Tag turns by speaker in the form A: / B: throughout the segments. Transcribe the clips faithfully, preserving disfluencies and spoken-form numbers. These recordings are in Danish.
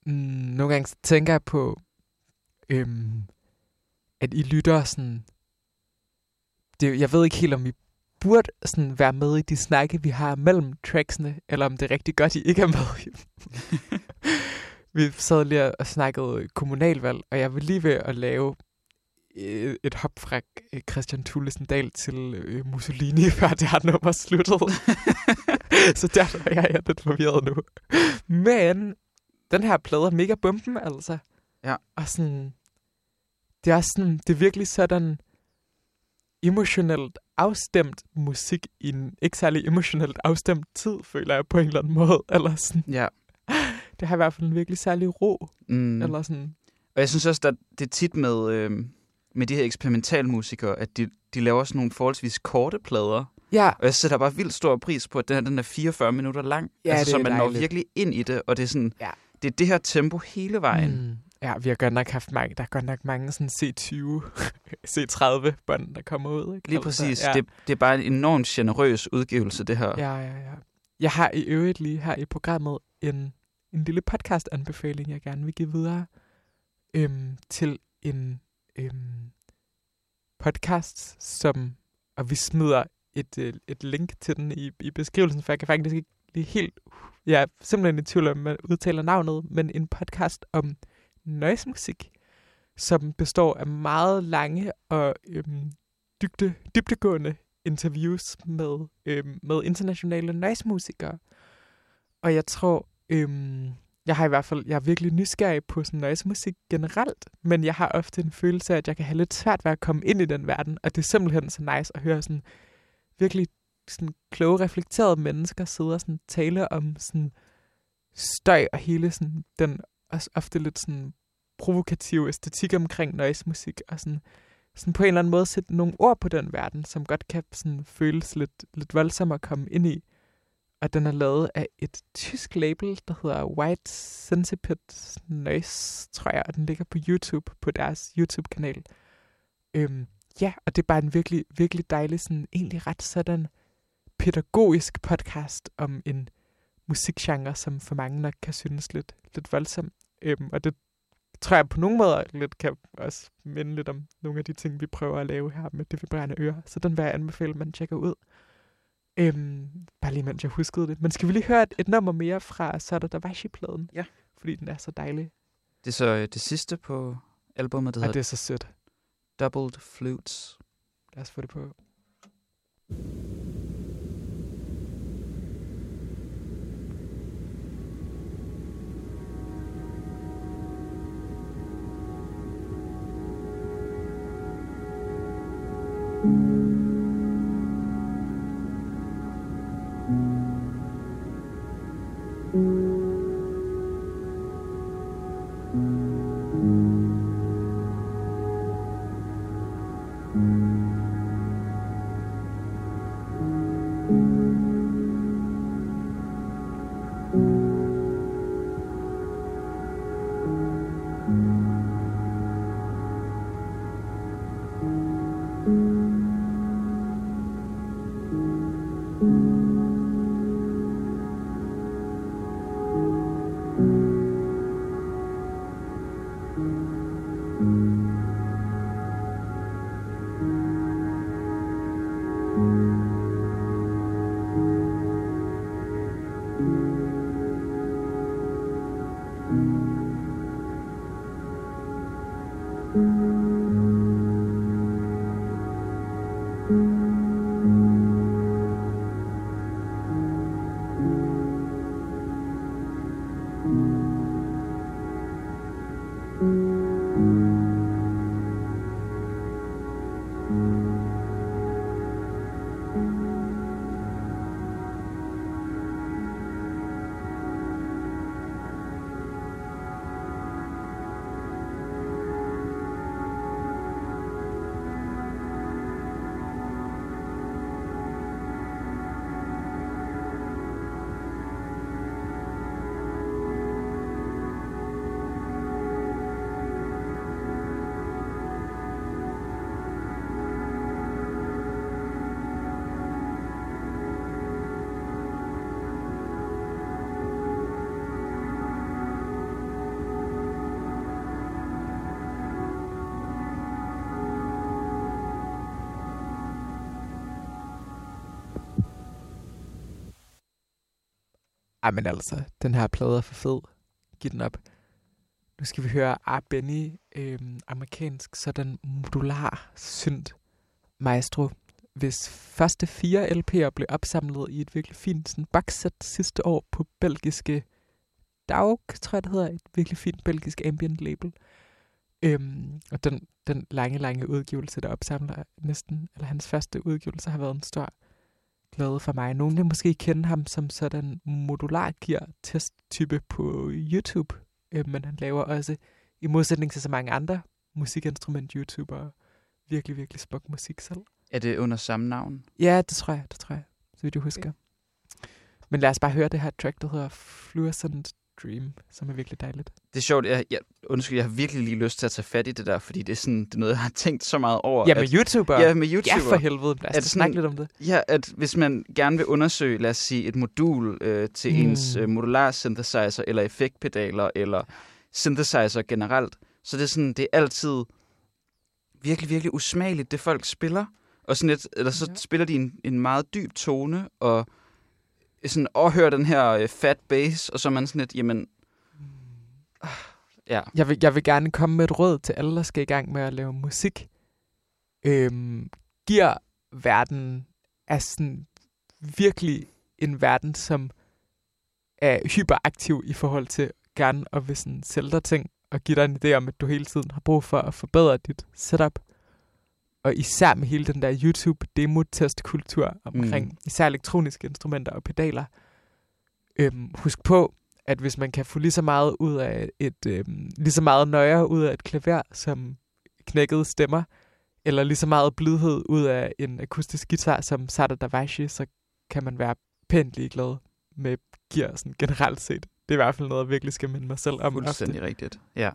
A: mm, nogle gange så tænker jeg på, øhm, at I lytter sådan... Det, jeg ved ikke helt, om I burde sådan være med i de snakke, vi har mellem tracksene, eller om det er rigtig godt, I ikke er med i dem. Vi sad lige og snakkede kommunalvalg, og jeg var lige ved at lave et, et hop fra Christian Thulesen Dahl til øh, Mussolini, før det her nummer sluttede. Så derfor er jeg lidt forvirret nu. Men den her plade er mega bumpen, altså.
B: Ja.
A: Og sådan, det er sådan, det er virkelig sådan emotionelt afstemt musik i en ikke særlig emotionelt afstemt tid, føler jeg på en eller anden måde. Eller sådan.
B: Ja.
A: Det har i hvert fald en virkelig særlig ro.
B: Mm.
A: Eller sådan.
B: Og jeg synes også, at det er tit med, øh, med de her eksperimentalmusikere, at de, de laver sådan nogle forholdsvis korte plader.
A: Ja.
B: Og jeg sætter bare vildt stor pris på, at den, her, den er fireogfyrre minutter lang.
A: Ja,
B: altså, så man
A: dejligt.
B: når virkelig ind i det, og det er sådan,
A: ja.
B: det er det her tempo hele vejen.
A: Mm. Ja, vi har godt nok haft mange, der er godt nok mange sådan C tyve, C tredive bånd, der kommer ud. Ikke?
B: Lige præcis. Ja. Det, det er bare en enormt generøs udgivelse, det her.
A: Ja, ja, ja. Jeg har i øvrigt lige her i programmet en, en lille podcast-anbefaling, jeg gerne vil give videre øhm, til en øhm, podcast, som, og vi smider et, et, et link til den i, i beskrivelsen, for jeg kan faktisk ikke lige helt, jeg er simpelthen i tvivl om, man udtaler navnet, men en podcast om noisemusik, som består af meget lange og øhm, dybde, dybdegående interviews med, øhm, med internationale noisemusikere. Og jeg tror, øhm, jeg har i hvert fald, jeg er virkelig nysgerrig på sådan noisemusik generelt, men jeg har ofte en følelse af, at jeg kan have lidt svært ved at komme ind i den verden, og det er simpelthen så nice at høre sådan virkelig sådan kloge, reflekterede mennesker sidde og sådan tale om sådan støj og hele sådan den også ofte lidt sådan provokative æstetik omkring noisemusik, og sådan, sådan på en eller anden måde sætte nogle ord på den verden, som godt kan sådan føles lidt, lidt voldsomt at komme ind i. Og den er lavet af et tysk label, der hedder White Centipede Noise, tror jeg, og den ligger på YouTube, på deres YouTube-kanal. Øhm, ja, og det er bare en virkelig, virkelig dejlig, sådan egentlig ret sådan pædagogisk podcast om en musikgenre, som for mange nok kan synes lidt, lidt voldsom. Øhm, og det tror jeg på nogle måder lidt kan også minde lidt om nogle af de ting, vi prøver at lave her med det vibrerende øre. Så den vil jeg anbefale, at man tjekker ud. Øhm, bare lige mens jeg huskede det. Men skal vi lige høre et, et nummer mere fra Sada Dawashi-pladen?
B: Ja.
A: Fordi den er så dejlig.
B: Det er så øh, det sidste på albumet, der hedder
A: Og det er så sødt.
B: Doubled Flutes.
A: Lad os få det på.
C: Mm-hmm.
A: Ej, men altså, den her plade er for fed. Giv den op. Nu skal vi høre Art Benny, øhm, amerikansk, sådan modular synth maestro, hvis første fire L P'er blev opsamlet i et virkelig fint sådan boxset sidste år på belgiske Daug, tror jeg det hedder, et virkelig fint belgisk ambient label. Øhm, og den, den lange, lange udgivelse, der opsamler næsten, eller hans første udgivelse, har været en stor glæde for mig. Nogle vil måske kende ham som sådan modular gear testtype på YouTube, øh, men han laver også, i modsætning til så mange andre musikinstrument-YouTubere, virkelig, virkelig smuk musik selv.
B: Er det under samme navn?
A: Ja, det tror jeg, det tror jeg, så vidt jeg husker. Okay. Men lad os bare høre det her track, der hedder Fluorescent Dream, som er virkelig dejligt.
B: Det er sjovt. Jeg, jeg, undskyld, jeg har virkelig lige lyst til at tage fat i det der, fordi det er, sådan, det er noget, jeg har tænkt så meget over.
A: Ja, med
B: at,
A: YouTuber.
B: Ja, med YouTuber.
A: Ja, for helvede. Lad os snakke lidt om det.
B: Ja, at hvis man gerne vil undersøge, lad os sige, et modul øh, til mm. ens øh, modular synthesizer, eller effektpedaler, eller synthesizer generelt, så det er sådan, det er altid virkelig, virkelig usmageligt, det folk spiller. Og sådan et, eller så ja. spiller de en, en meget dyb tone, og sådan overhører den her øh, fat bass, og så er man sådan et, jamen... Øh, ja.
A: Jeg vil, jeg vil gerne komme med et råd til alle, der skal i gang med at lave musik. Øhm, giver verden er sådan virkelig en verden, som er hyperaktiv i forhold til gerne at vil sådan sælge dig ting, og give dig en idé om, at du hele tiden har brug for at forbedre dit setup. Og især med hele den der YouTube-demo-test-kultur omkring mm. især elektroniske instrumenter og pedaler. Øhm, husk på, at hvis man kan få lige så meget ud af et øhm, lige så meget nøje ud af et klaver som knækkede stemmer, eller lige så meget blidhed ud af en akustisk guitar som Sada Davashi, så kan man være pænt ligeglad med gear sådan generelt set. Det er i hvert fald noget, jeg virkelig skal minde mig selv om.
B: Fuldstændig ofte. Rigtigt, ja.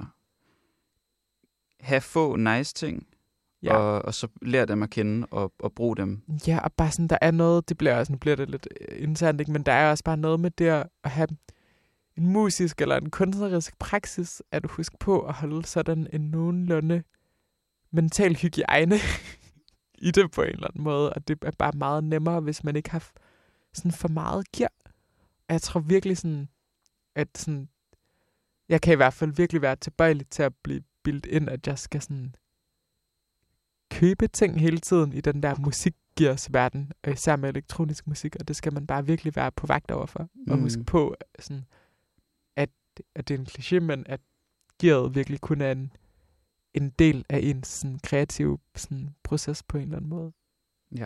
B: Ha' få nice ting. Ja. Og, og så lære dem at kende og, og bruge dem.
A: Ja, og bare sådan, der er noget, det bliver også, nu bliver det lidt internt, ikke? Men der er også bare noget med det at have en musisk eller en kunstnerisk praksis, at huske på at holde sådan en nogenlunde mental hygiejne i det på en eller anden måde. Og det er bare meget nemmere, hvis man ikke har sådan for meget gear. Og jeg tror virkelig sådan, at sådan, jeg kan i hvert fald virkelig være tilbøjelig til at blive bildt ind, at jeg skal sådan købe ting hele tiden i den der musikgears-verden, og især med elektronisk musik, og det skal man bare virkelig være på vagt overfor. Mm. Og huske på, sådan, at, at det er en kliché, men at gearet virkelig kun er en, en del af ens sådan, kreative sådan, proces på en eller anden måde.
B: Ja.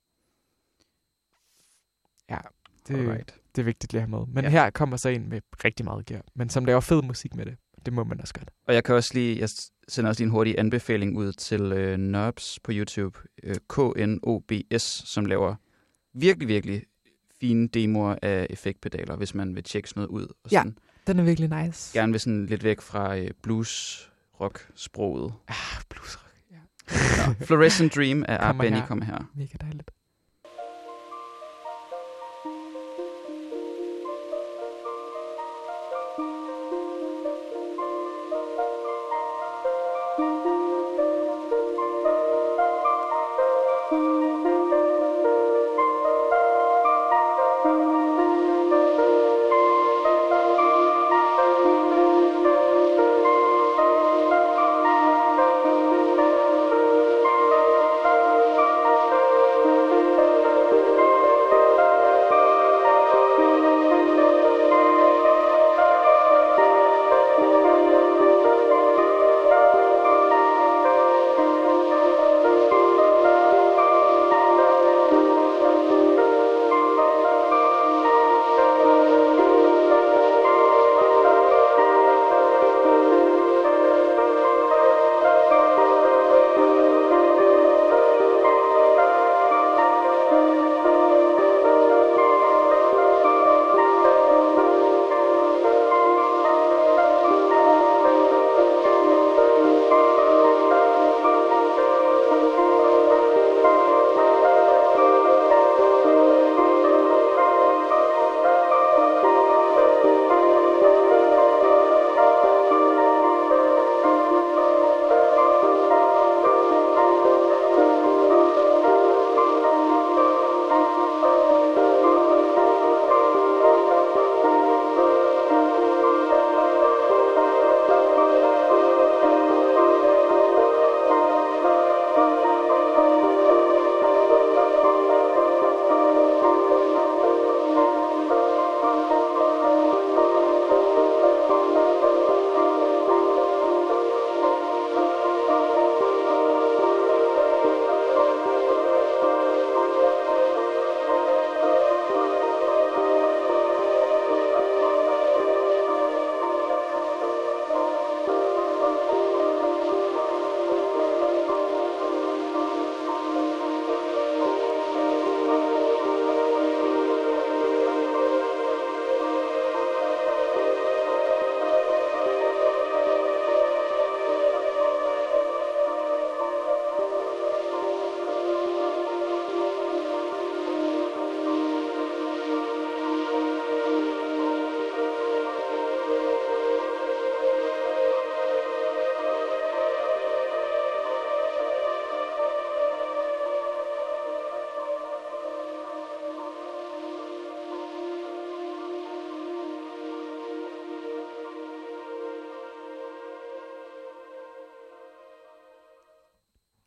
A: Ja, det, det er vigtigt lige at have med. Men ja. Her kommer så en med rigtig meget gear, men som laver fed musik med det. Det må man også godt.
B: Og jeg kan også lige, jeg sender også lige en hurtig anbefaling ud til øh, Knobs på YouTube, øh, K N O B S, som laver virkelig, virkelig fine demoer af effektpedaler, hvis man vil tjekke sådan noget ud. Og
A: ja,
B: sådan,
A: den er virkelig nice.
B: Gerne vil sådan lidt væk fra øh, blues-rock-sproget.
A: Ah, blues-rock, ja.
B: Nå, Fluorescent Dream af Art Benny kommer her.
A: Mega dejligt.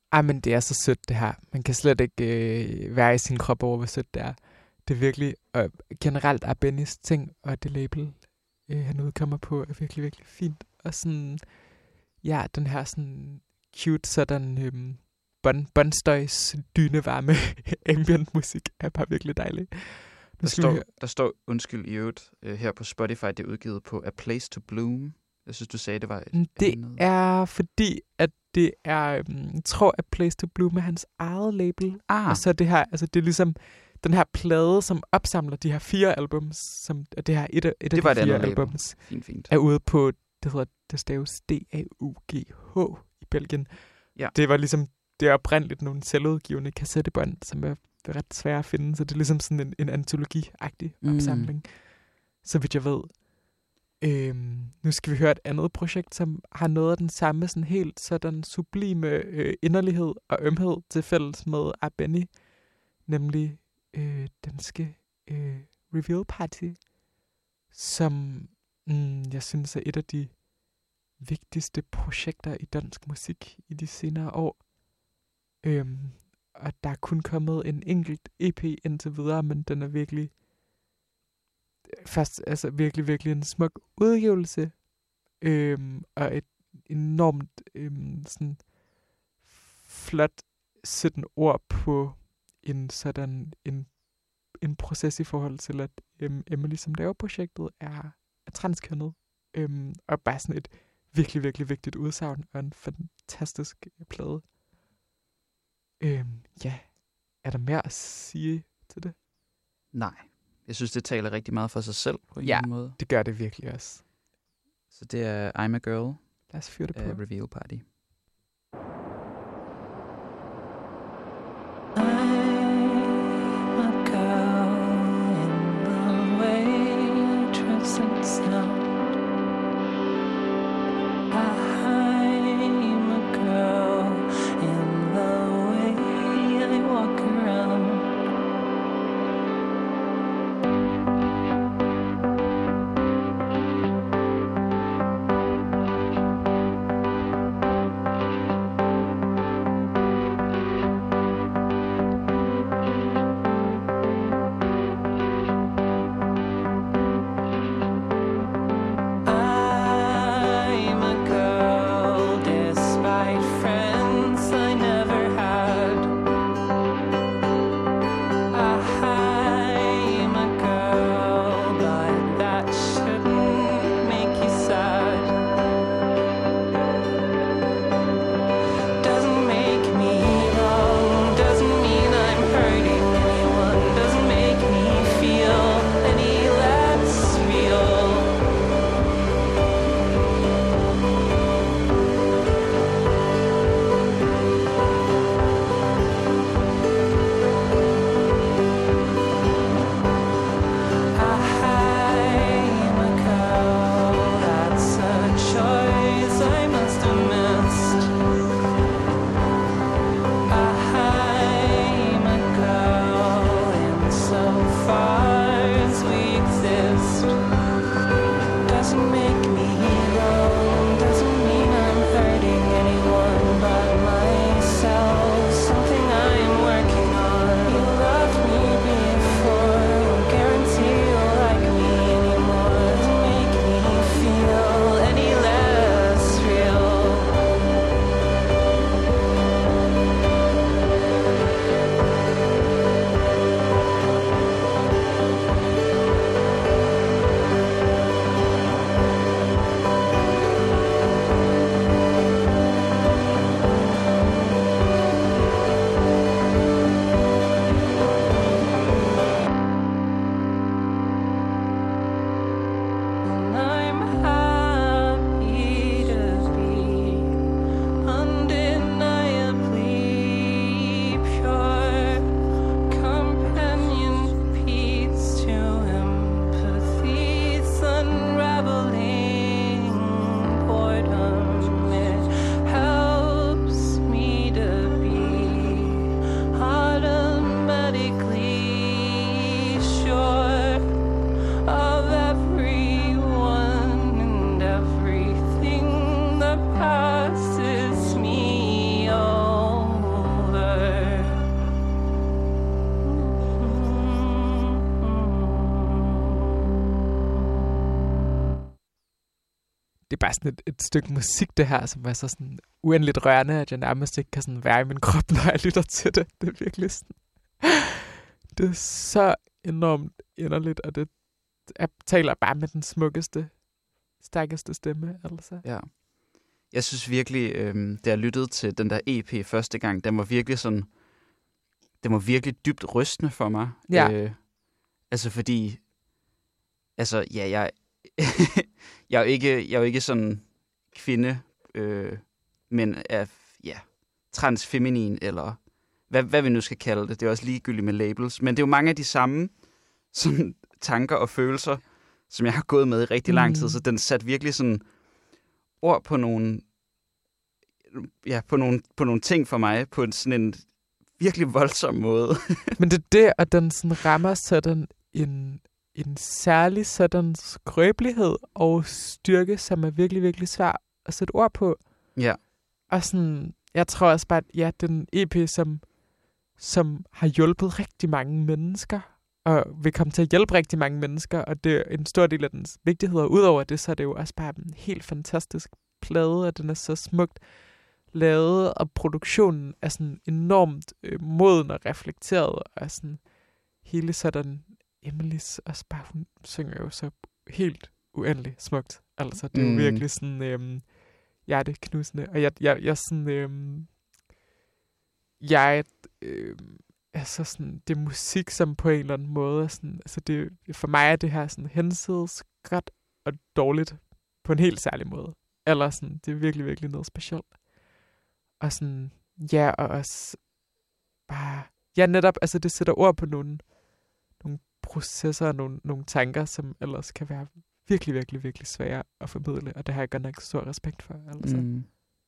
A: Ej, men det er så sødt, det her. Man kan slet ikke øh, være i sin krop over, hvor sødt det er. Det er virkelig, og generelt er Bennys ting, og det label, øh, han udkommer på, er virkelig, virkelig fint. Og sådan, ja, den her sådan cute, sådan øhm, bon, bonstøjs, dynevarme ambient musik er bare virkelig dejlig.
B: Der står, der står, undskyld i øvrigt, øh, her på Spotify, det er udgivet på A Place to Bloom. Jeg synes, du sagde, det var et
A: Det
B: andet.
A: er fordi, at det er, jeg tror, at Place to Bloom er hans eget label.
B: Ah.
A: Og så det her, altså det er ligesom den her plade, som opsamler de her fire albums, som det her et af, et
B: det
A: af de fire
B: album.
A: albums,
B: fint, fint.
A: er ude på, det hedder, det staves D A U G H i Belgien.
B: Ja.
A: Det var ligesom, det er oprindeligt nogle selvudgivende kassettebånd, som er ret svære at finde, så det er ligesom sådan en, en antologi-agtig
B: Mm.
A: opsamling, så vidt jeg ved. Øhm, nu skal vi høre et andet projekt, som har noget af den samme sådan helt sådan sublime øh, inderlighed og ømhed til fælles med Benny, nemlig øh, danske øh, Reveal Party, som mm, jeg synes er et af de vigtigste projekter i dansk musik i de senere år. Øhm, og der er kun kommet en enkelt E P indtil videre, men den er virkelig først, altså virkelig, virkelig en smuk udgivelse, øhm, og et enormt øhm, sådan flot sytten ord på en sådan en, en proces i forhold til, at øhm, Emily, som laver projektet, er, er transkønnet, øhm, og bare sådan et virkelig, virkelig vigtigt udsagn, og en fantastisk plade. Øhm, ja, er der mere at sige til det?
B: Nej. Jeg synes, det taler rigtig meget for sig selv på en
A: Ja,
B: eller anden måde.
A: det gør det virkelig også.
B: Så det er I'm a Girl
A: Lad os fyre det på.
B: af Reveal Party.
C: I'm
A: det er bare sådan et, et stykke musik, det her, som er så sådan uendeligt rørende, at jeg nærmest ikke kan sådan være i min krop, når jeg lytter til det. Det er virkelig sådan... Det er så enormt inderligt, og det jeg taler bare med den smukkeste, stærkeste stemme. Altså.
B: Ja. Jeg synes virkelig, øh, da jeg lyttede til den der E P første gang, den var virkelig sådan... Den var virkelig dybt rystende for mig.
A: Ja.
B: Øh, altså fordi... Altså, ja, jeg... jeg er jo ikke, jeg er jo ikke sådan kvinde, øh, men er ja, transfeminin, eller hvad, hvad vi nu skal kalde det. Det er også ligegyldigt med labels. Men det er jo mange af de samme sådan, tanker og følelser, som jeg har gået med i rigtig lang tid. Mm. Så den satte virkelig sådan ord på nogle, ja, på nogle, på nogle ting for mig, på en, sådan en virkelig voldsom måde.
A: Men det er det, at den sådan rammer sådan en... en særlig sådan skrøbelighed og styrke, som er virkelig, virkelig svær at sætte ord på.
B: Ja.
A: Og sådan, jeg tror også bare, at ja, den E P, som, som har hjulpet rigtig mange mennesker, og vil komme til at hjælpe rigtig mange mennesker, og det er en stor del af dens vigtighed, og udover det, så er det jo også bare en helt fantastisk plade, og den er så smukt lavet, og produktionen er sådan enormt øh, moden og reflekteret, og sådan hele sådan Emilys også bare, hun synger jo så helt uendeligt smukt. Altså, det er jo mm. virkelig sådan øhm, hjerteknusende. Og jeg, jeg, jeg sådan, øhm, jeg, øhm, altså sådan, det er musik, som på en eller anden måde, sådan, altså det, for mig er det her sådan hensides godt og dårligt på en helt særlig måde. Eller sådan, det er virkelig, virkelig noget specielt. Og sådan, ja, og også bare, ja netop, altså det sætter ord på nogle processer og nogle, nogle tanker, som ellers kan være virkelig, virkelig, virkelig svære at formidle, og det har jeg godt nok stor respekt for. Altså. Mm.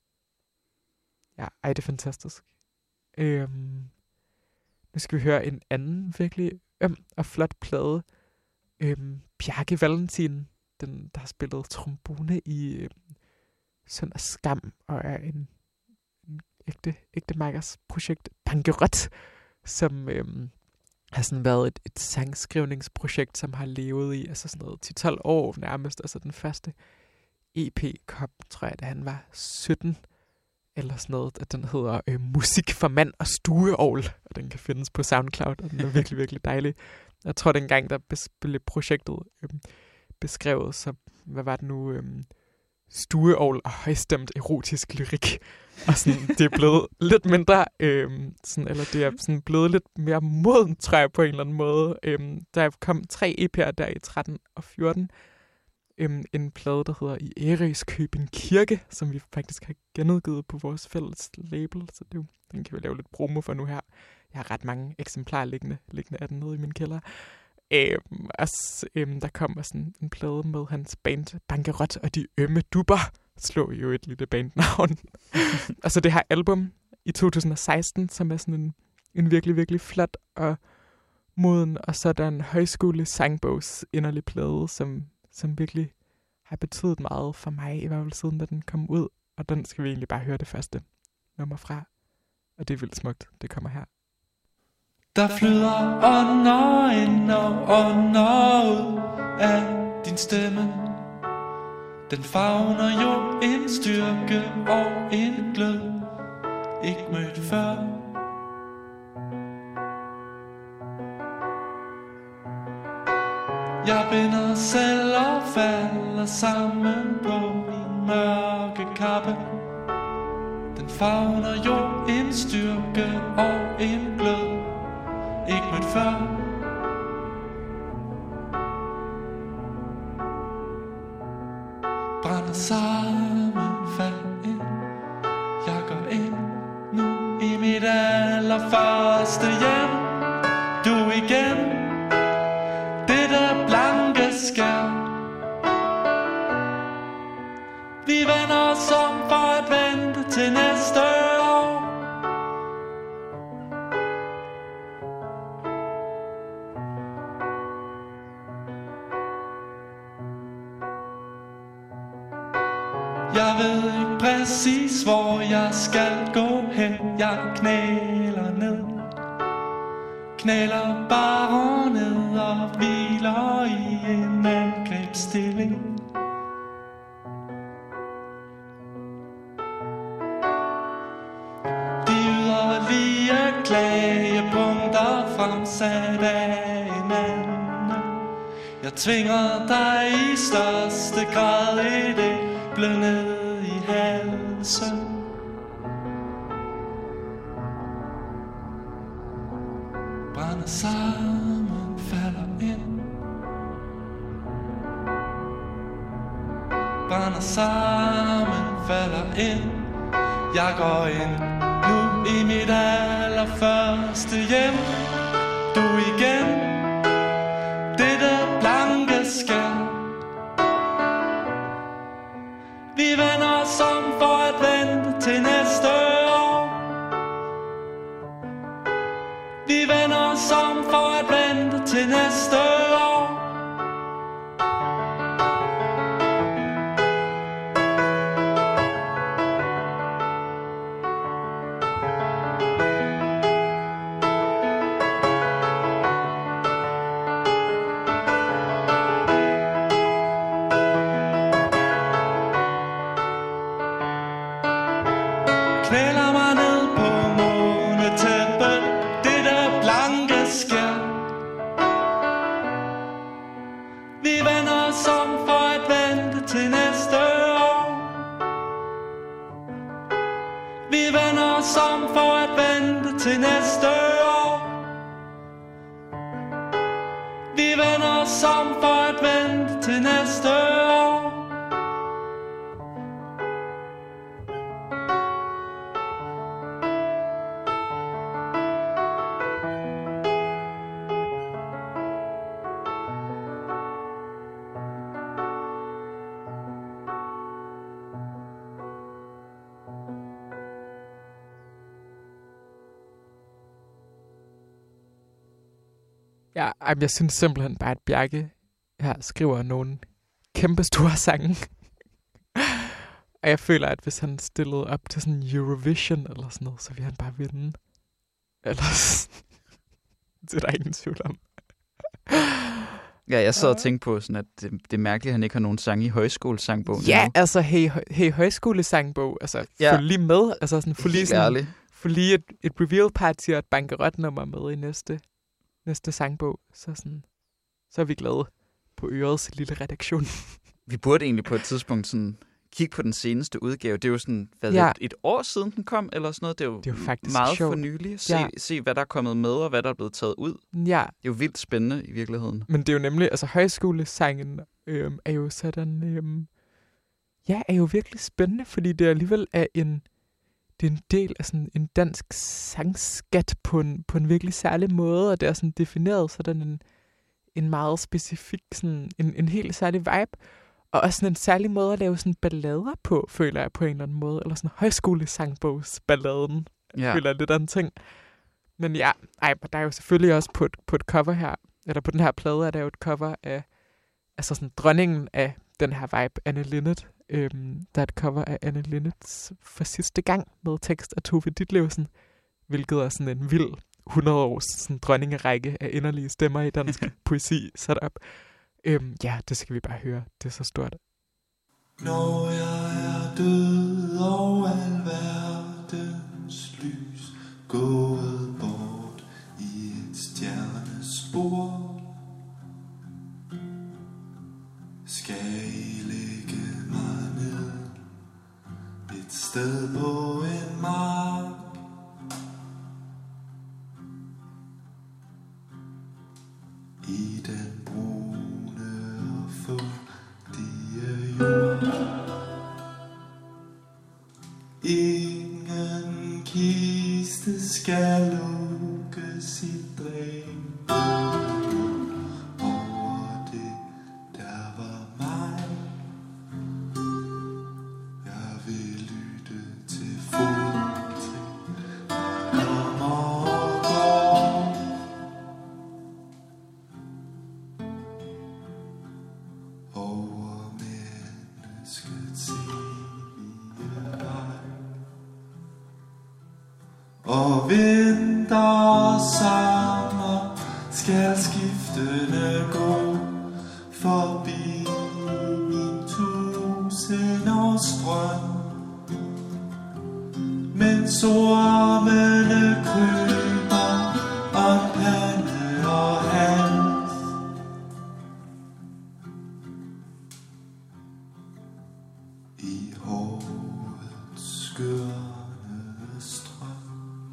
A: Ja, ej, det er fantastisk. Øhm, nu skal vi høre en anden virkelig øm og flot plade. Øhm, Bjarke Valentin, den, der har spillet trombone i øhm, Søndag Skam, og er en, en ægte, ægte Markers projekt, Bankerot, som... Øhm, har sådan været et, et sangskrivningsprojekt, som har levet i altså sådan noget ti til tolv år nærmest. Altså den første E P kom, tror jeg, da han var sytten, eller sådan noget. At den hedder øh, Musik for mand og stueovl, og den kan findes på SoundCloud, og den er virkelig, virkelig dejlig. Jeg tror, dengang, der blev projektet øh, beskrevet, så hvad var det nu... Øh, stueovl og højstemt erotisk lyrik. Og sådan, det er blevet lidt mindre, øhm, sådan, eller det er sådan blevet lidt mere moden, tror jeg, på en eller anden måde. Øhm, der kom tre E P'er der i tretten og fjorten. Øhm, en plade, der hedder I Ærøskøbing Kirke, som vi faktisk har genudgivet på vores fælles label. Så det, den kan vi lave lidt promo for nu her. Jeg har ret mange eksemplarer liggende, liggende af den nede i min kælder. Øhm, altså, øhm, der kommer sådan en plade med hans band Bankerot og de ømme dubber. Slår jo et lille bandnavn. Og så det her album i to tusind og seksten, som er sådan en, en virkelig, virkelig flot og moden, og så er der en højskole sangbogs inderlig plade, som, som virkelig har betydet meget for mig, i hvert fald siden da den kom ud. Og den skal vi egentlig bare høre det første nummer fra. Og det er vildt smukt. Det kommer her.
C: Der flyder ånder ind og ånder ud af din stemme. Den favner jo en styrke og en glød, ikke mødt før. Jeg binder selv og falder sammen på min mørke kappe. Den favner jo en styrke og en glød, ikke mødt før. Brænder sammen, fald ind. Jeg går ind nu i mit allerførste hjem. Du igen, det der blanke skær. Vi vender os om for at vente til næste år. Jeg ved ikke præcis, hvor jeg skal gå hen. Jeg knæler ned, knæler bare ned og hviler i en angrebsstilling. fremsat af en anden. Jeg tvinger dig i største grad et æble ned i halsen. Brænder sammen, falder ind. Brænder sammen, falder ind. Jeg går ind nu i mit allerførste hjem. Du igen, dette blanke skær. Vi vender os om for at vente til næste år. Vi vender os om for at vente til næste år. Knæler mig ned på månetæppet, det der blanke skær. Vi vender os om for at vente til næste år. Vi vender os om for at vente til næste år. Vi vender os om for at vente til næste år.
A: Ja, ej, jeg synes simpelthen bare, at Bjarke her skriver nogle kæmpe store sange. Og jeg føler, at hvis han stillede op til sådan Eurovision eller sådan noget, så ville han bare vinde. Ellers det er der ingen tvivl om.
B: Ja, jeg sad og tænkte på, sådan, at det, det er mærkeligt, at han ikke har nogen sang i højskolesangbogen.
A: Ja,
B: nu.
A: altså, hey, hey højskolesangbog, altså,
B: Ja.
A: følg lige med. Altså, sådan, få lige,
B: Helt
A: sådan,
B: ærligt.
A: få lige et, et reveal party og et bankerotnummer med i næste, næste sangbog. Så, sådan, så er vi glade på ørets lille redaktion.
B: Vi burde egentlig på et tidspunkt sådan kigge på den seneste udgave. Det er jo sådan, hvad
A: Ja.
B: et, et år siden den kom, eller sådan noget. Det er jo,
A: Det er jo faktisk
B: meget
A: sjovt.
B: for nylig. Se,
A: Ja.
B: se, hvad der er kommet med, og hvad der er blevet taget ud. Det
A: Ja,
B: er jo vildt spændende i virkeligheden.
A: men det er jo nemlig, altså højskolesangen øhm, er jo sådan, øhm, ja, er jo virkelig spændende, fordi det alligevel er en, det er en del af sådan en dansk sangskat på en, på en virkelig særlig måde, og det er sådan defineret sådan en, en meget specifik, sådan en, en helt særlig vibe, og også sådan en særlig måde at lave sådan ballader på, føler jeg på en eller anden måde, eller sådan højskolesangbogsballaden,
B: Ja.
A: føler jeg lidt af en ting. Men ja, ej, der er jo selvfølgelig også på et, på et cover her, eller på den her plade er der jo et cover af, altså sådan dronningen af den her vibe, Anne Linnet. Øhm, der er et cover af Anne Linnets For sidste gang med tekst af Tove Ditlevsen, hvilket er sådan en vild hundrede års sådan dronningerække af inderlige stemmer i dansk poesi sat op. Øhm, ja, det skal vi bare høre. Det er så stort.
C: Når jeg er død og al verdens lys gået bort i et stjernespor, skal I lægge mig ned et sted på en mark. I den brune og fugtige jord. Ingen kiste skal lukkes i dræn. Over det, der var mig. Jeg vil lytte til fodtrin, der kommer og går. Over menneskets evige vej. Og vinter og sommer skal skiftende gå forbi min tusind års drøm. Mens ormene kryber og i hårets skørende strøm.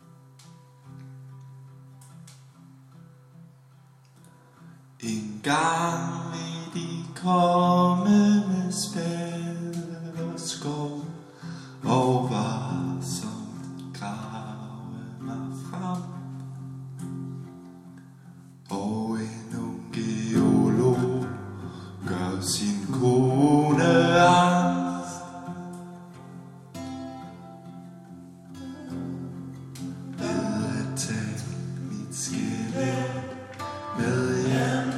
C: En gang i de kommende spæde og skov, og varsomt grave mig frem. Og en ung geolog gør sin kone angst. Ved at tage mit skelet med hjem.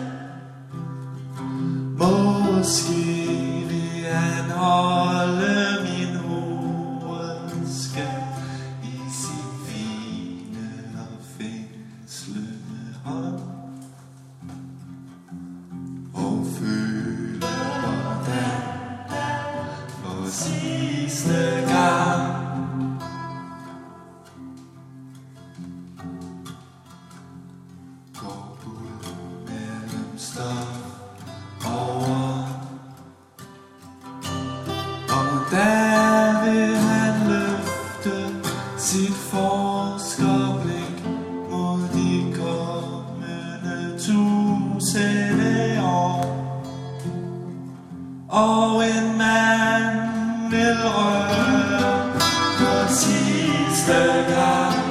C: Måske vil han holde min hovedskab i sin fine og fængslende hånd. Og føle hvordan for sidste gang går ud mellem stof over. Og der vil han løfte sit forskerblik mod de kommende tusinde år. Og en mand vil røre for sidste gang.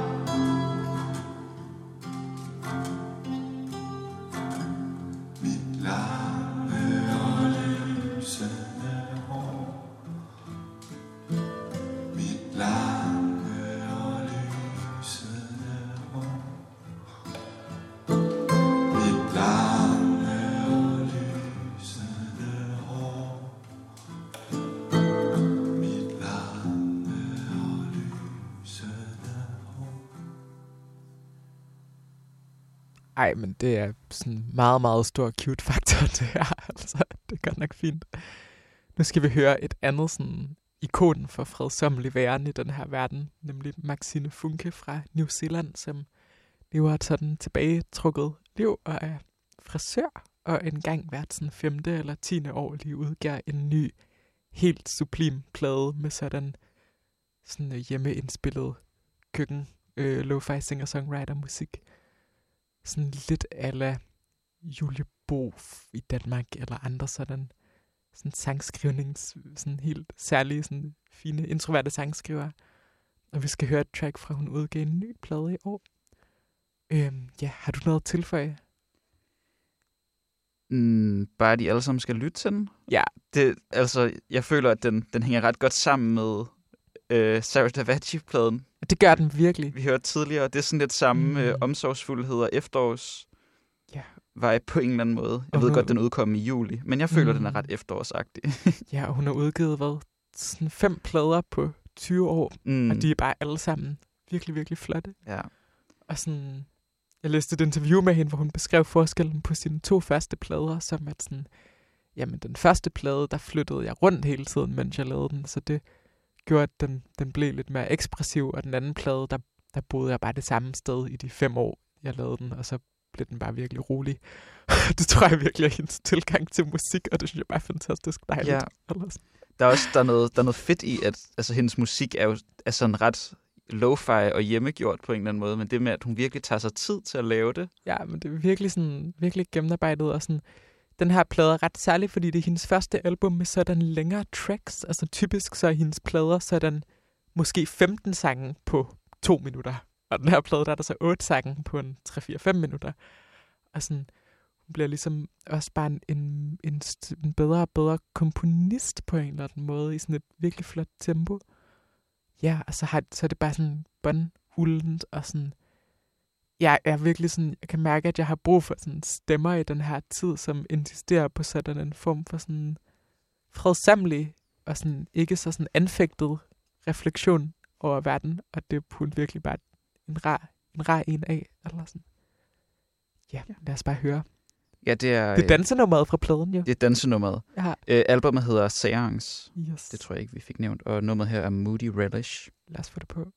C: Mit lange og lysende hår. Mit lange og lysende hår. Mit lange og lysende hår. Mit lange og lysende hår.
A: Ej, men det er sådan meget, meget stor cute-faktor, det her. Altså, det er godt nok fint. Nu skal vi høre et andet sådan ikon for fredsommelig væren i den her verden, nemlig Maxine Funke fra New Zealand, som lever et sådan tilbagetrukket liv og er frisør, og engang hvert sådan femte eller tiende år lige udgiver en ny, helt sublim plade med sådan, sådan hjemmeindspillet køkken, øh, lo-fi singer-songwriter musik. Sådan lidt a la Julie Bo i Danmark, eller andre sådan, sådan sangskrivnings, sådan helt særlige, sådan fine, introverte sangskriver. Og vi skal høre et track fra, hun udgav en ny plade i år. Øhm, ja, har du noget at tilføje?
B: Mm, bare de alle sammen skal lytte til den.
A: Ja.
B: Det, altså, jeg føler, at den, den hænger ret godt sammen med øh, Sarah Davachi-pladen.
A: Det gør den virkelig.
B: Vi hørte tidligere, det er sådan lidt samme
A: Mm.
B: øh, omsorgsfuldhed og efterårs
A: Ja.
B: vibe på en eller anden måde. Jeg
A: Og
B: ved
A: nu-
B: godt, den udkom i juli, men jeg føler,
A: Mm.
B: den er ret efterårsagtig.
A: Ja, og hun har udgivet, hvad, sådan fem plader på tyve år,
B: mm.
A: og de er bare alle sammen virkelig, virkelig flotte.
B: Ja.
A: Og sådan, jeg læste et interview med hende, hvor hun beskrev forskellen på sine to første plader, som at sådan, jamen den første plade, der flyttede jeg rundt hele tiden, mens jeg lavede den, så det gjorde, at den, den blev lidt mere ekspressiv, og den anden plade, der, der boede jeg bare det samme sted i de fem år, jeg lavede den, og så blev den bare virkelig rolig. Det tror jeg virkelig er hendes tilgang til musik, og det synes jeg bare er fantastisk dejligt.
B: Ja.
A: Eller sådan.
B: Der er også der er noget, der er noget fedt i, at altså, hendes musik er jo er sådan ret lo-fi og hjemmegjort på en eller anden måde, men det med, at hun virkelig tager sig tid til at lave det.
A: Ja, men det er virkelig sådan, virkelig gennemarbejdet, og sådan, den her plade er ret særlig, fordi det er hendes første album med sådan længere tracks. Altså typisk så er hendes plader sådan måske femten sange på to minutter. Og den her plade, der er der så otte sange på en tre fire fem minutter. Og sådan, hun bliver ligesom også bare en, en, en, en bedre og bedre komponist på en eller anden måde, i sådan et virkelig flot tempo. Ja, og så, har, så er det bare sådan båndhullent og sådan. Jeg er virkelig sådan, jeg kan mærke, at jeg har brug for sådan stemmer i den her tid, som insisterer på sådan en form for sådan fredsamlig og sådan ikke så sådan anfægtet refleksion over verden, og det er hun virkelig bare en rar en, rar en af, eller sådan. Ja, lad os bare høre.
B: Ja, det er,
A: Det er dansenummeret fra pladen, jo.
B: det er dansenummeret.
A: Ja.
B: Øh, albumet hedder Seance.
A: Yes.
B: Det tror jeg ikke, vi fik nævnt. Og nummeret her er Moody Relish.
A: Lad os få det på.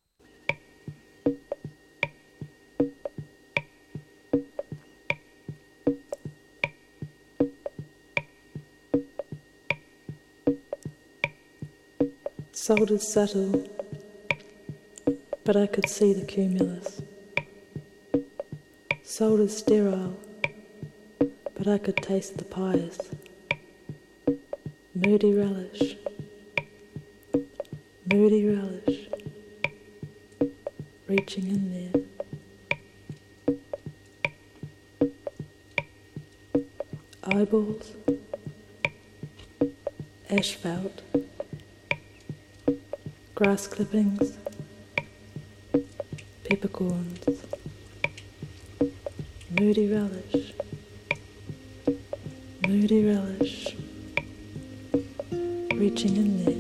D: Salt is subtle, but I could see the cumulus. Salt is sterile, but I could taste the pious. Moody relish, moody relish, reaching in there. Eyeballs, asphalt, grass clippings, peppercorns, moody relish, moody relish, reaching in there.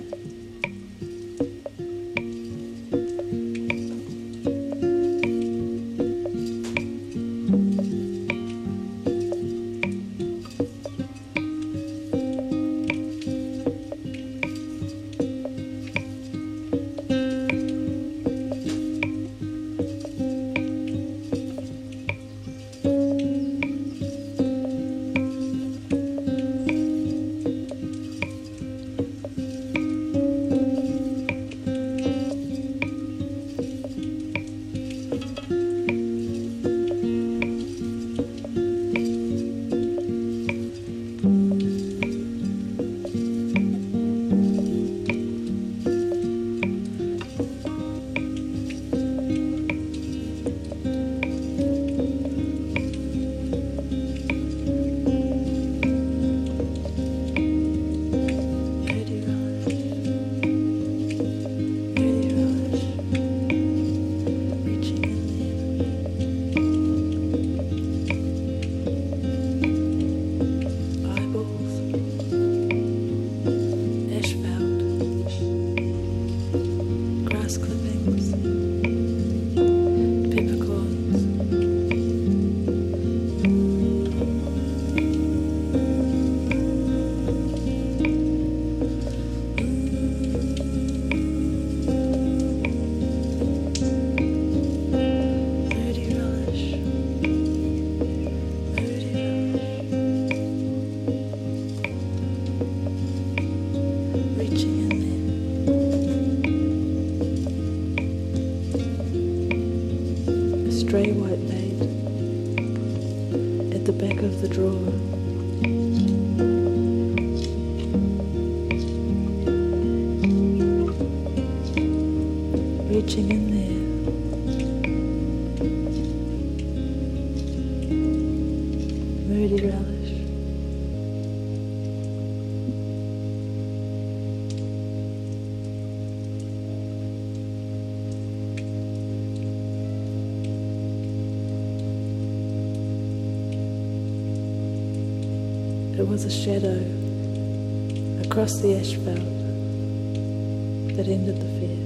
D: Stray white maid at the back of the drawer. Reaching in there. Moody relish. It was a shadow across the asphalt that ended the fair.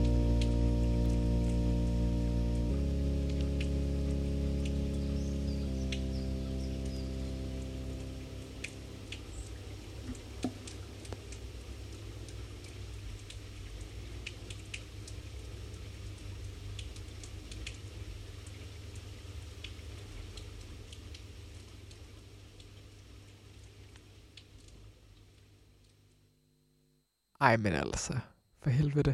A: Ej, men altså, for helvede.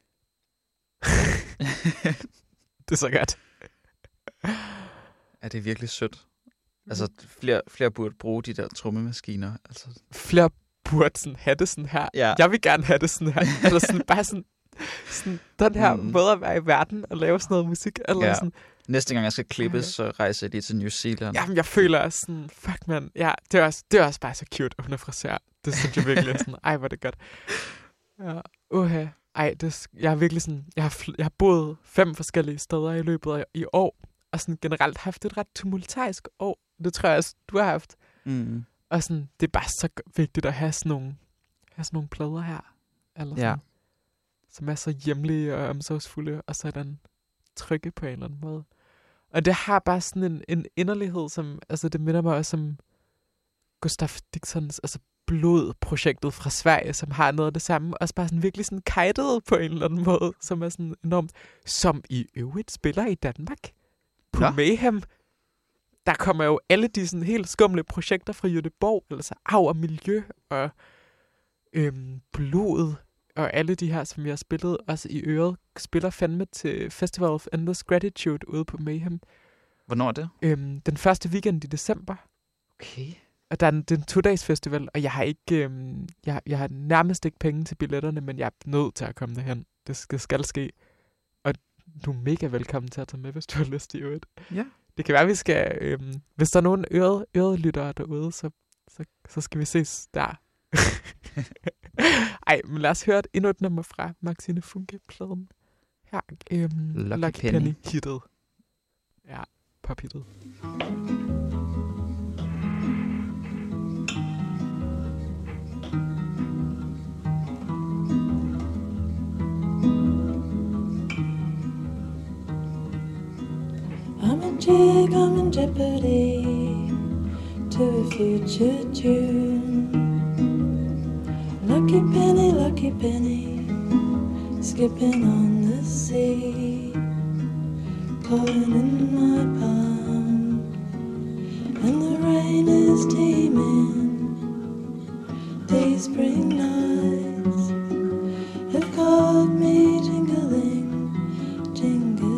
A: Det er så godt.
B: Ja, det er virkelig sødt. Altså, flere, flere burde bruge de der trommemaskiner. Altså.
A: Flere burde sådan have det sådan her.
B: Ja.
A: Jeg vil gerne have det sådan her. Eller sådan, bare sådan, sådan den her mm. måde at være i verden og lave sådan noget musik. Eller
B: Ja.
A: sådan.
B: Næste gang jeg skal klippes, så rejser jeg lige til New Zealand.
A: Jamen, jeg føler også sådan, fuck man. Ja, det er også, det er også bare så cute, at hun er frisør. Det synes jeg virkelig er sådan, ej, hvor er det godt. Ja, uha. Ej, det, jeg har virkelig sådan, jeg har, jeg har boet fem forskellige steder i løbet af i år, og sådan generelt haft et ret tumultarisk år. Det tror jeg også, du har haft.
B: Mm.
A: Og sådan, det er bare så vigtigt at have sådan nogle, have sådan nogle plader her. Eller sådan,
B: Ja.
A: som er så hjemlige og omsorgsfulde, og sådan trygge på en eller anden måde. Og det har bare sådan en, en inderlighed, som, altså det minder mig også om Gustaf Dixons, altså Blod-projektet fra Sverige, som har noget af det samme, også bare sådan virkelig sådan kajtet på en eller anden måde, som er sådan enormt, som i øvrigt spiller i Danmark. På
B: Nå.
A: Mayhem, der kommer jo alle de sådan helt skumle projekter fra Göteborg, altså Arv og Miljø, og øhm, Blod, og alle de her, som vi har spillet, også i øret, spiller fandme til Festival of Endless Gratitude ude på Mayhem.
B: Hvornår er det?
A: Øhm, den første weekend i december.
B: Okay.
A: Og der er en, det er en to-dages festival, og jeg har ikke, øhm, jeg, jeg har nærmest ikke penge til billetterne, men jeg er nødt til at komme derhen. Det skal, skal ske. Og du er mega velkommen til at tage med, hvis du har lyst i øvrigt.
B: Ja.
A: Det kan være, vi skal, øhm, hvis der er nogen øret, øretlyttere derude, så, så, så skal vi ses der. Ej, men lad os høre et, endnu et nummer fra Maxine Funke-pladen. Her, øhm,
B: Lucky,
A: Lucky
B: Penny.
A: Penny hittet. Ja, pop-hittet.
D: I'm a jig, I'm in jeopardy to a future tune. Lucky penny, lucky penny, skipping on the sea, calling in my palm, and the rain is teeming. These spring nights have called me jingling, jingling.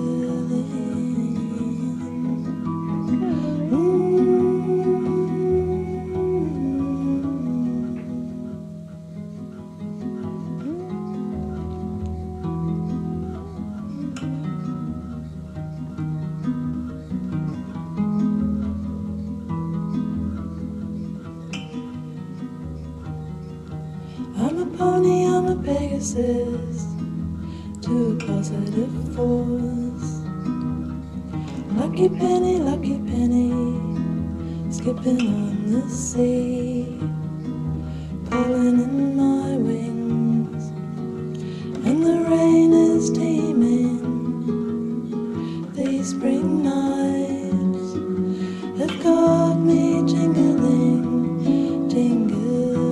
D: I'm a pony, I'm a Pegasus to a positive force. Lucky penny, lucky penny, skipping on the sea, pulling in my wings, and the rain is teeming. These spring nights have got me jingling, jingling.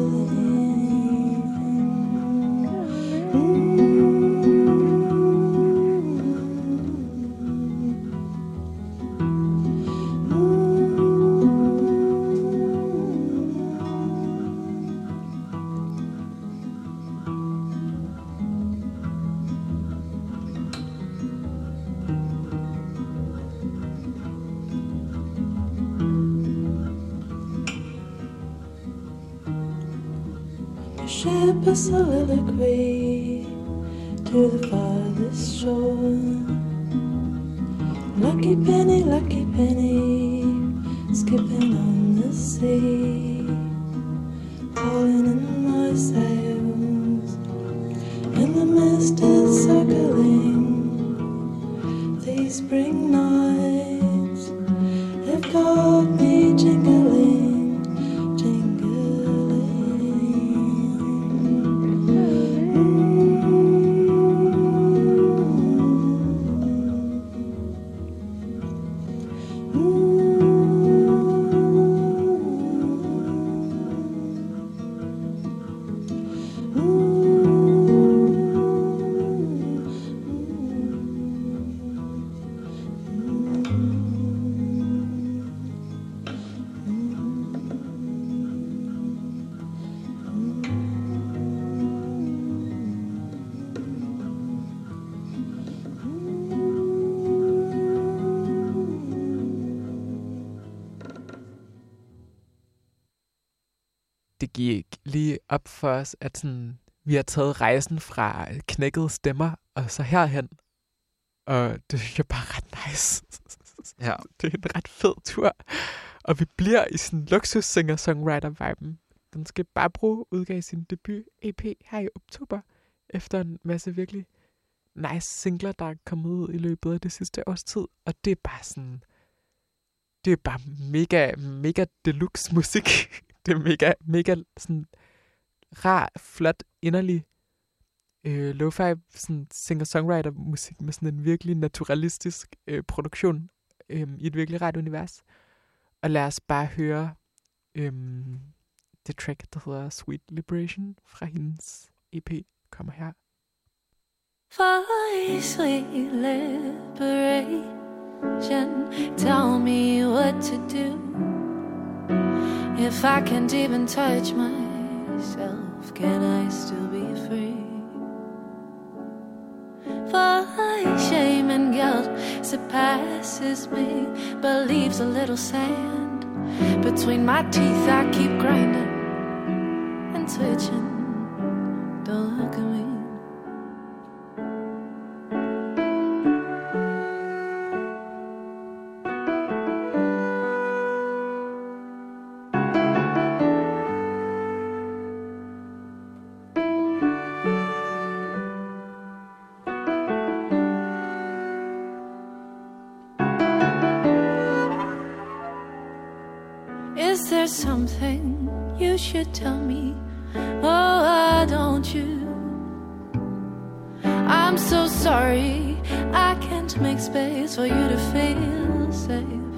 D: Ship a soliloquy to the farthest shore. Lucky penny, lucky penny, skipping on the sea, calling in my sails, and the mist is circling. These spring nights have got me jingling, jingling.
A: Det gik lige op for os, at sådan, vi har taget rejsen fra knækkede stemmer og så herhen. Og det synes jeg bare ret nice.
B: Ja.
A: Det er en ret fed tur. Og vi bliver i sådan luksus singer-songwriter-viben. Den skal bare bruge udgav sin debut E P her i oktober, efter en masse virkelig nice singler, der er kommet ud i løbet af det sidste års tid. Og det er bare sådan, det er bare mega, mega deluxe musik. Det er mega, mega sådan rar, flot, inderlig øh, lo-fi sådan singer-songwriter-musik med sådan en virkelig naturalistisk øh, produktion øh, i et virkelig rart univers. Og lad os bare høre øh, det track, der hedder Sweet Liberation fra hendes E P, kommer her.
E: For sweet liberation, tell me what to do. If I can't even touch myself, can I still be free? For shame and guilt surpasses me, but leaves a little sand between my teeth. I keep grinding and twitching. Don't look at me. Is there something you should tell me? Oh, why don't you? I'm so sorry I can't make space for you to feel safe,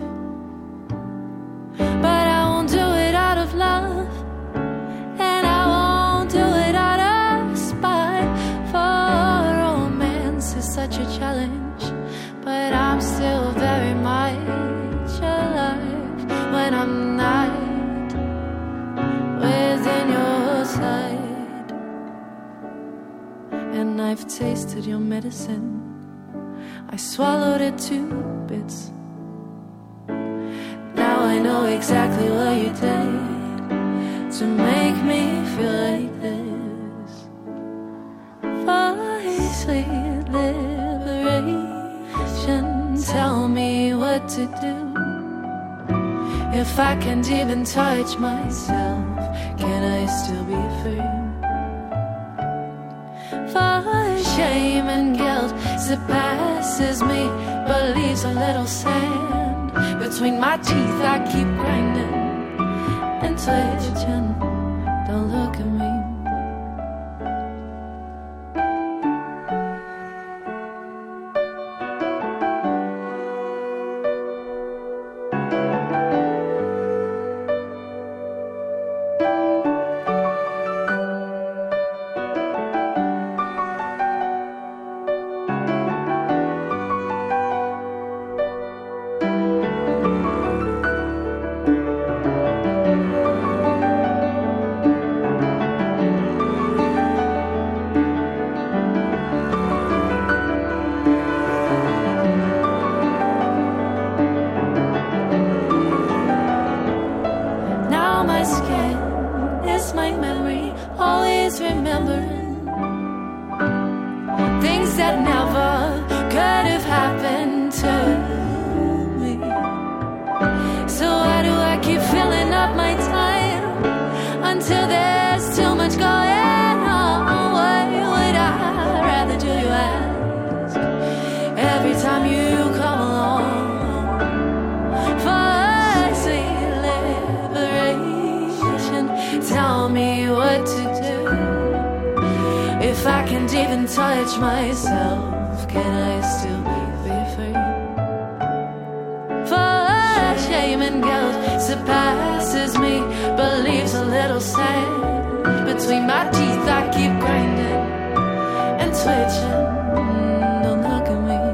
E: but I won't do it out of love, and I won't do it out of spite. For romance is such a challenge, but I'm still very much alive when I'm not within your sight. And I've tasted your medicine, I swallowed it to bits. Now I know exactly what you did to make me feel like this. For sweet liberation, tell me what to do. If I can't even touch myself, can I still be free? For shame and guilt surpasses me, but leaves a little sand between my teeth. I keep grinding and twitching. Don't look at me. If I can't even touch myself, can I still be free? For shame and guilt surpasses me, but leaves a little sand between my teeth. I keep grinding and twitching. Don't look at me.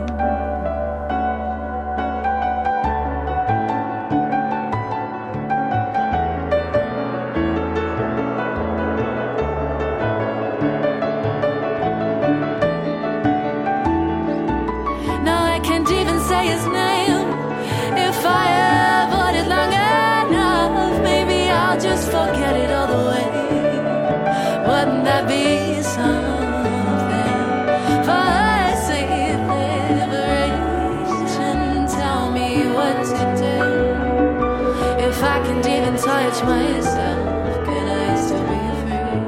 E: His name. If I avoid it long enough, maybe I'll just forget it all the way. Wouldn't that be something? For sweet liberation, tell me what to do. If I can't even touch myself, can I still be free?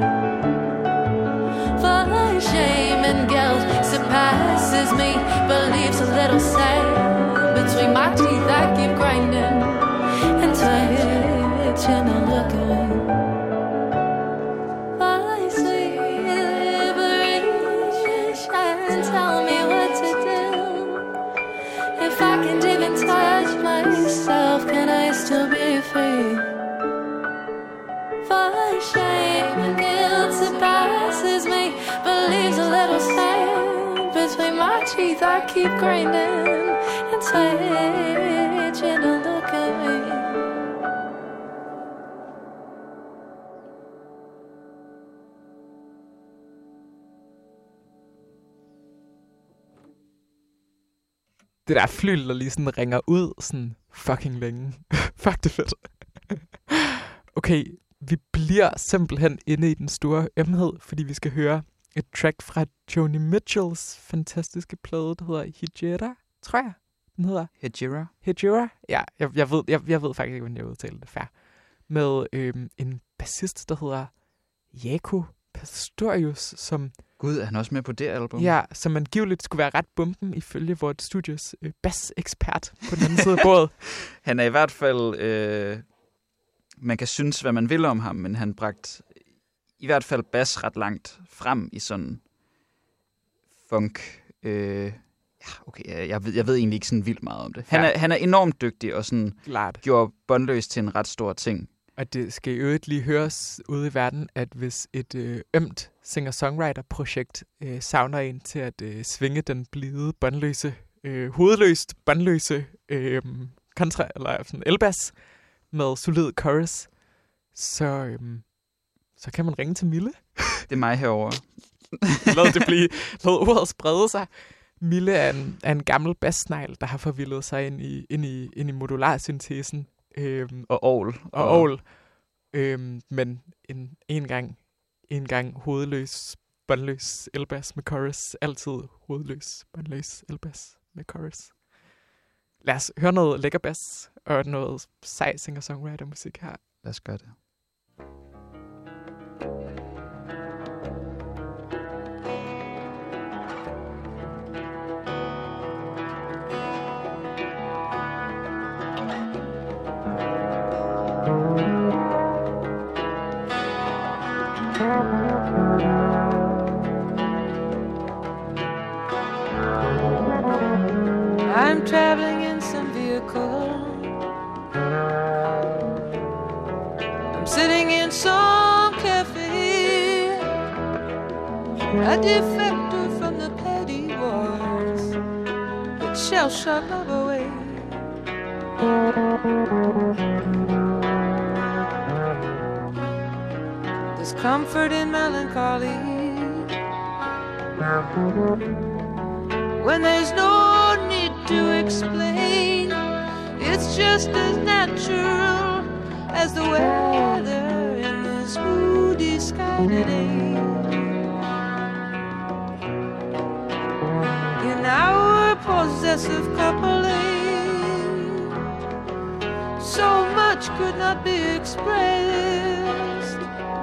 E: For shame and guilt surpasses me, but leaves a little sand between my teeth. I keep grinding and twitching. Don't look at me. My sweet liberation, tell me what to do. If I can't even touch myself, can I still be free? For shame and guilt surpasses me, but leaves a little sand between my teeth. I keep grinding and twitching. Don't look at me.
A: Det der flyl, der lige sådan ringer ud sådan fucking længe. Fuck, det er fedt. Okay, vi bliver simpelthen inde i den store ømhed, fordi vi skal høre et track fra Joni Mitchells fantastiske plade, der hedder Hejira, tror jeg, den hedder.
B: Hejira?
A: Hejira? Ja, jeg, jeg, ved, jeg, jeg ved faktisk ikke, hvordan jeg udtaler det fair. Med øhm, en bassist, der hedder Jaco Pastorius, som...
B: Gud, er han også med på det album?
A: Ja, som angiveligt skulle være ret bumpen, ifølge vores studios øh, bass-ekspert på den anden side af bordet.
B: Han er i hvert fald... Øh, man kan synes, hvad man vil om ham, men han bragt i hvert fald bass ret langt frem i sådan funk... Øh, ja, okay, jeg, jeg, ved, jeg ved egentlig ikke sådan vildt meget om det. Han,
A: Ja.
B: er, han er enormt dygtig og sådan
A: Klart.
B: gjorde Båndløs til en ret stor ting.
A: Og det skal i øvrigt lige høres ude i verden, at hvis et øh, ømt singer-songwriter-projekt øh, savner en til at øh, svinge den blide, båndløse, øh, hovedløst, båndløse øh, kontra, eller sådan elbass med solid chorus, så, øh, så kan man ringe til Mille.
B: Det er mig herovre.
A: Lad det blive, lad ordet sprede sig. Mille er en, er en gammel bassnegl, der har forvildet sig ind i, ind i, ind i modularsyntesen. Øhm,
B: Og Aarhus.
A: og Aarhus. Øhm, men en, en gang en gang hovedløs, båndløs elbass med chorus. Altid hovedløs, båndløs elbass med chorus. Lad os høre noget lækker bass og noget sej singer-songwriter musik her.
B: Lad os gøre det.
D: I'm traveling in some vehicle. I'm sitting in some cafe. A defector from the petty wars that shall shut love away. There's comfort in melancholy when there's no need to explain. It's just as natural as the weather in this moody sky today. In our possessive coupling, so much could not be expressed.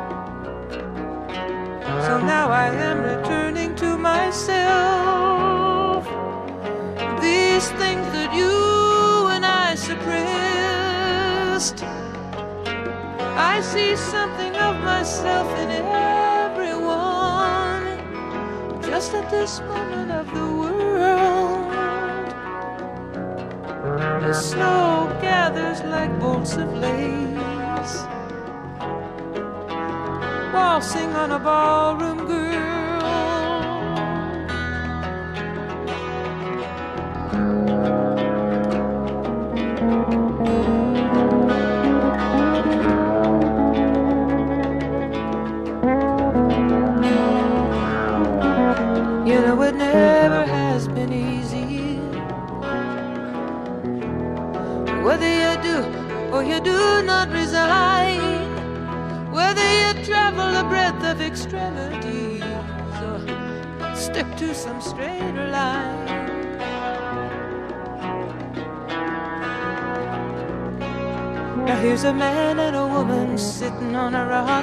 D: So now I am returning to myself. These things that you and I suppressed, I see something of myself in everyone, just at this moment of the world. The snow gathers like bolts of lace, waltzing on a ballroom girl. You know it never has been easy, whether you do or you do not resign, whether you travel a breadth of extremities or stick to some straighter line. Now here's a man and a woman sitting on a rock.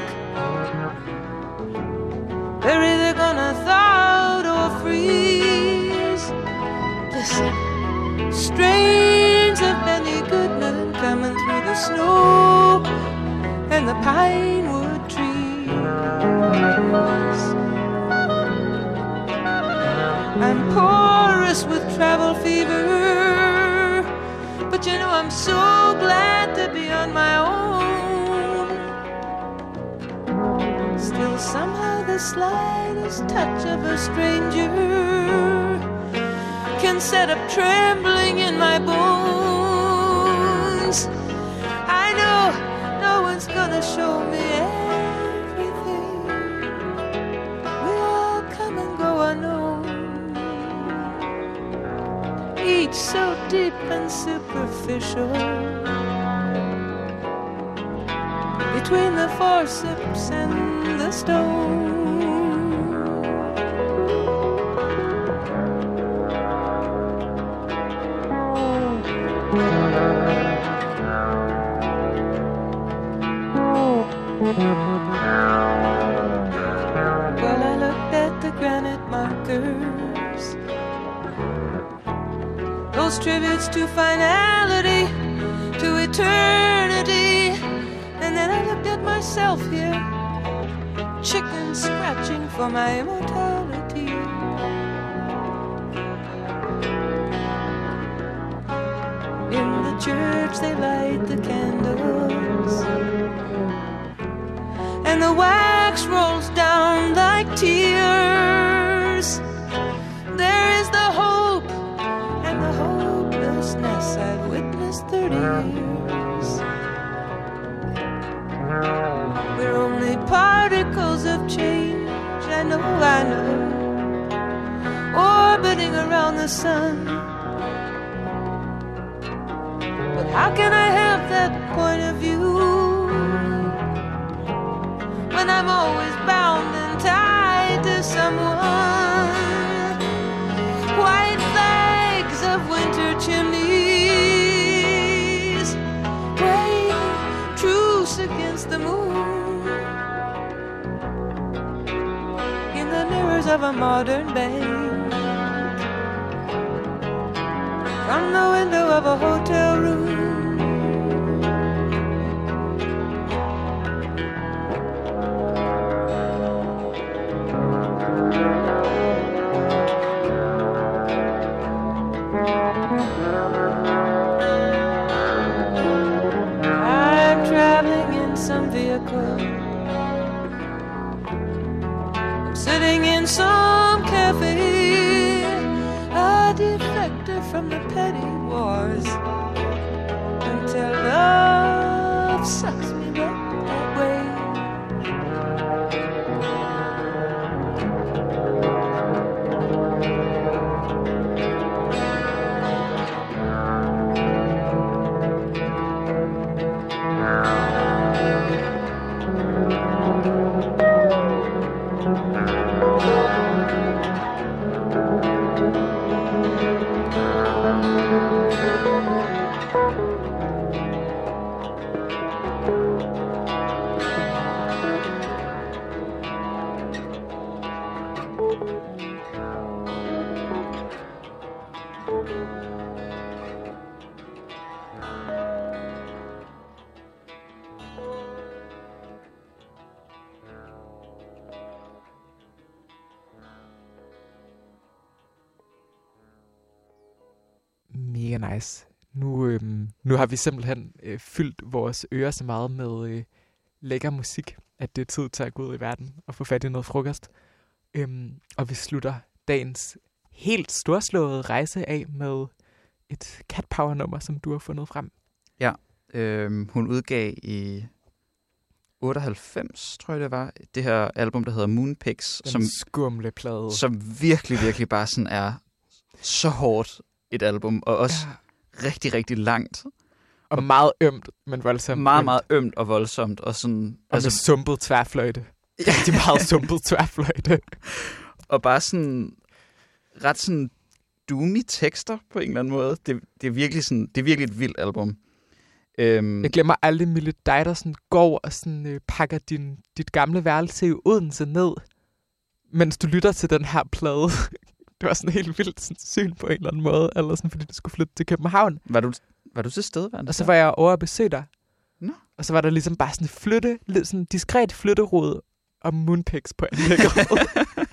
D: They're either gonna thaw out or freeze. Listen, strains of Benny Goodman coming through the snow and the pine wood trees. I'm porous with travel fever, but you know I'm so glad to be on my own. Still somehow the slightest touch of a stranger can set up trembling in my bones. I know no one's gonna show me everything. We all come and go unknown. reach so deep and superficial between the forceps and the stone. Well, I looked at the granite markers, those tributes to finality, to eternity. And then I looked at myself here, chicken scratching for my immortality. In the church they light the candles, and the wax rolls down like tears. There is the hope and the hopelessness I've witnessed thirty years. We're only particles of change, I know, I know, orbiting around the sun. But how can I have that point of view when I'm always bound and tied to someone? White flags of winter chimneys, praying truce against the moon. In the mirrors of a modern bank, from the window of a hotel room. I'm traveling in some vehicle, I'm sitting in some cafe, a defector from the petty wars, until love sucks me right that way.
A: Mega nice. Nu, øhm, nu har vi simpelthen øh, fyldt vores ører så meget med øh, lækker musik, at det er tid til at gå ud i verden og få fat i noget frokost. Øhm, og vi slutter dagens helt storslåede rejse af med et Cat Power-nummer, som du har fundet frem.
B: Ja, øh, hun udgav i otteoghalvfems, tror jeg det var, det her album, der hedder Moonpix.
A: Den
B: som,
A: skumle plade.
B: Som virkelig, virkelig bare sådan er så hårdt et album, og også ja. rigtig, rigtig langt.
A: Og meget ømt, men voldsomt.
B: Meget,
A: ømt.
B: meget ømt og voldsomt. Og, sådan,
A: og altså, med sumpet tværfløjte. Rigtig meget sumpet tværfløjte.
B: Og bare sådan ret sådan doomy tekster på en eller anden måde. Det, det, er, virkelig sådan, det er virkelig et vildt album. Øhm,
A: jeg glemmer aldrig Mille dig, der sådan går og sådan, øh, pakker din, dit gamle værelse i Odense ned, mens du lytter til den her plade. Det var sådan helt vildt sådan, syn på en eller anden måde, eller sådan, fordi du skulle flytte til København.
B: Var du, var du til stede?
A: Og så var jeg over at besøge dig.
B: Nå.
A: Og så var der ligesom bare sådan flytte, lidt sådan diskret flytterod og Moonpix på anlægget.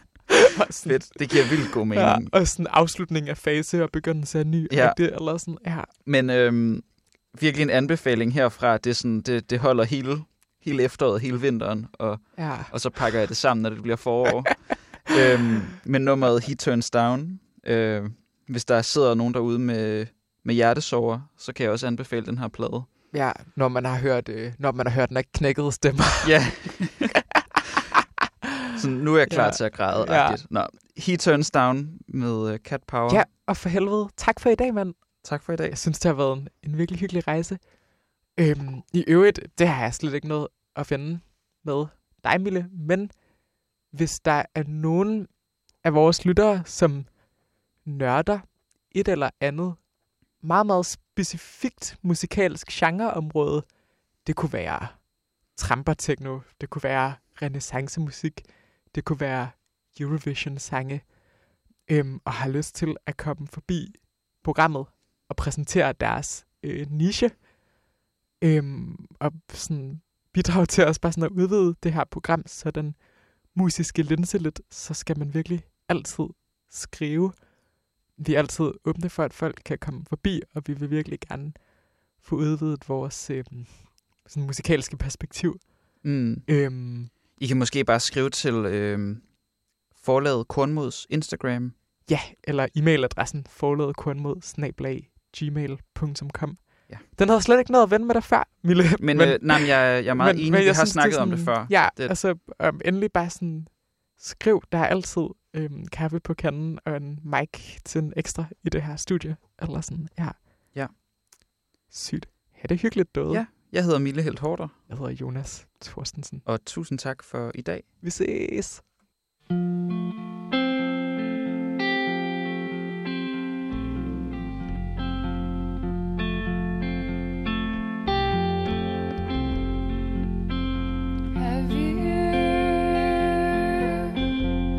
B: Fedt, det giver vildt god mening.
A: Ja, og sådan afslutning af fase og begyndelse af ny.
B: Ja.
A: Det, eller sådan, ja.
B: Men øhm, virkelig en anbefaling herfra, det, er sådan, det, det holder hele, hele efteråret, hele vinteren, og,
A: ja.
B: og så pakker jeg det sammen, når det bliver forår. øhm, men nummeret He Turns Down, øh, hvis der sidder nogen derude med, med hjertesover, så kan jeg også anbefale den her plade.
A: Ja, når man har hørt, øh, når man har hørt den ikke knækkede stemmer.
B: Ja. Så nu er jeg klar ja. til at græde.
A: Ja.
B: Nå, He Turns Down med uh, Cat Power.
A: Ja, og for helvede, tak for i dag, mand.
B: Tak for i dag.
A: Jeg synes, det har været en, en virkelig hyggelig rejse. Øhm, I øvrigt, det har jeg slet ikke noget at finde med dig, Mille, men hvis der er nogen af vores lyttere, som nørder et eller andet meget, meget specifikt musikalsk genreområde, det kunne være trampertekno, det kunne være renaissancemusik, det kunne være Eurovision-sange, øhm, og har lyst til at komme forbi programmet og præsentere deres øh, niche, øhm, og sådan bidrage til os bare sådan at udvide det her program, så den musiske linse lidt, så skal man virkelig altid skrive. Vi er altid åbne for, at folk kan komme forbi, og vi vil virkelig gerne få udvidet vores øh, sådan musikalske perspektiv.
B: Mm.
A: Øhm,
B: I kan måske bare skrive til øh, forlaget Kornmods Instagram.
A: ja, eller e-mailadressen forladetkornmod snabel-a gmail punktum com.
B: Ja.
A: Den havde slet ikke noget at vende med dig før, Mille.
B: Men, men øh, nej, men jeg, jeg er meget
A: men,
B: enig,
A: men
B: vi
A: jeg
B: har
A: synes,
B: snakket
A: det er
B: om det
A: sådan-
B: før.
A: Ja,
B: Det-
A: altså um, endelig bare sådan skriv, der er altid øhm, kaffe på kanden og en mic til en ekstra i det her studie. Eller sådan, ja.
B: Ja.
A: Sygt. Ja, det er hyggeligt døde.
B: Ja, jeg hedder Mille Helt Hårder,
A: Jeg hedder Jonas Thorstensen.
B: og tusind tak for i dag.
A: Vi ses.